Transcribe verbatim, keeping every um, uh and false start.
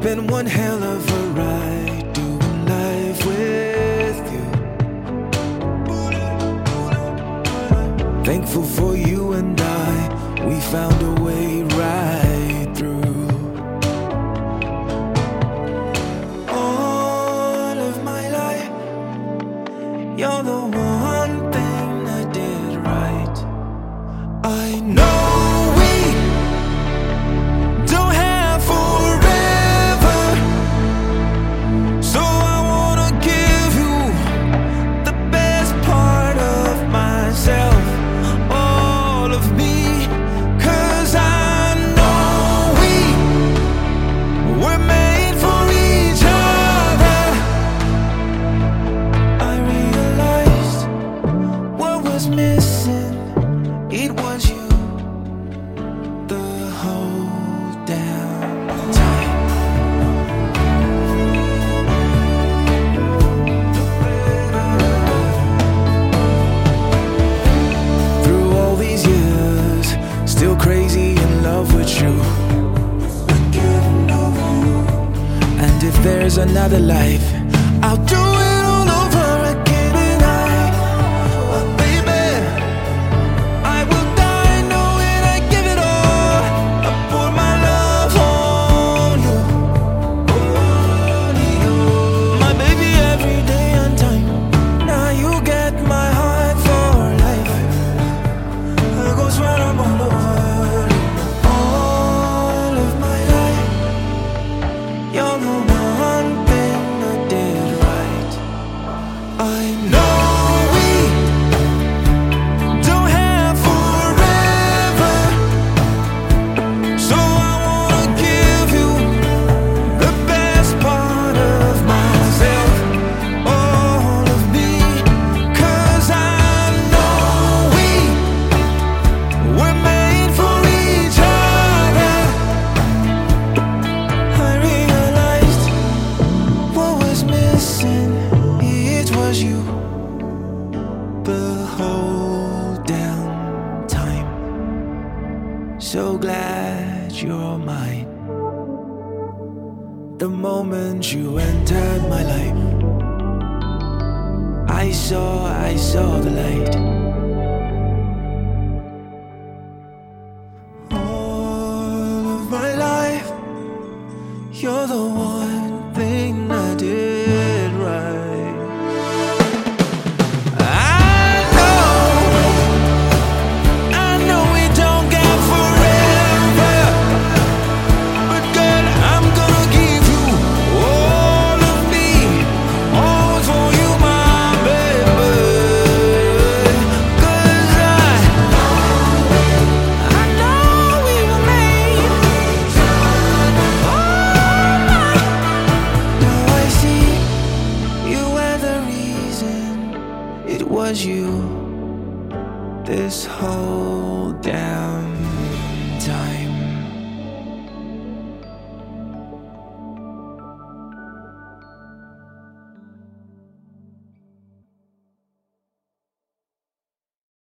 been one hell of a ride doing life with you. Thankful for you and I, we found a way right through. All of my life, you're the one thing I did right. I know missing, it was you the whole damn time. Through all these years, still crazy in love with you. And if there's another life, I'll do it all over again. It was you the whole damn time. So glad you're mine. The moment you entered my life, I saw, I saw the light. All of my life, you're the one.